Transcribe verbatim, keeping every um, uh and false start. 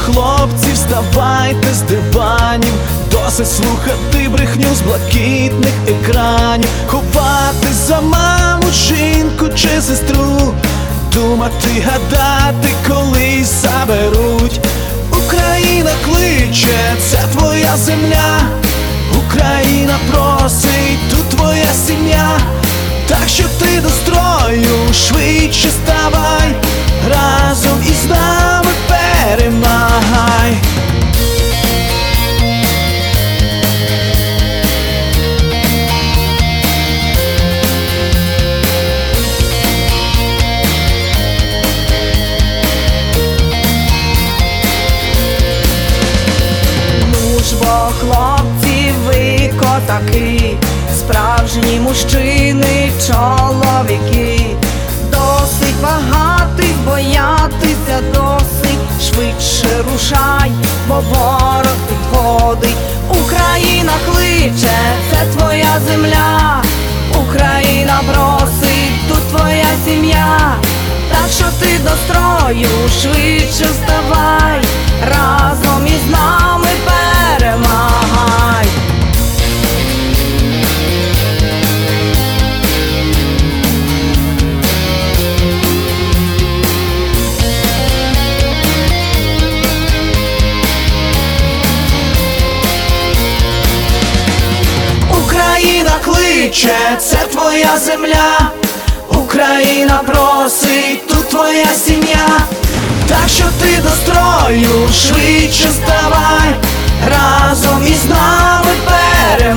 хлопці, вставайте з диванів, досить слухати брехню з блакитних екранів, ховати за маму, жінку чи сестру, думати, гадати, колись заберуть. Україна кличе, це твоя земля, Україна просить, тут твоя сім'я. Так що ти до строю швидше ставай, разом із нами перемагай. Ну ж бо, хлопці, ви козаки, справжні мужчини, чоловіки. Досить вагатись, боятися досить, швидше рушай, бо ворог підходить. Україна кличе, це твоя земля, Україна просить, тут твоя сім'я. Так що ти до строю швидше вставай, разом із нами перемагай. Україна кличе, це твоя земля, Україна просить, тут твоя сім'я. Так що ти до строю швидше ставай, разом із нами перемагай.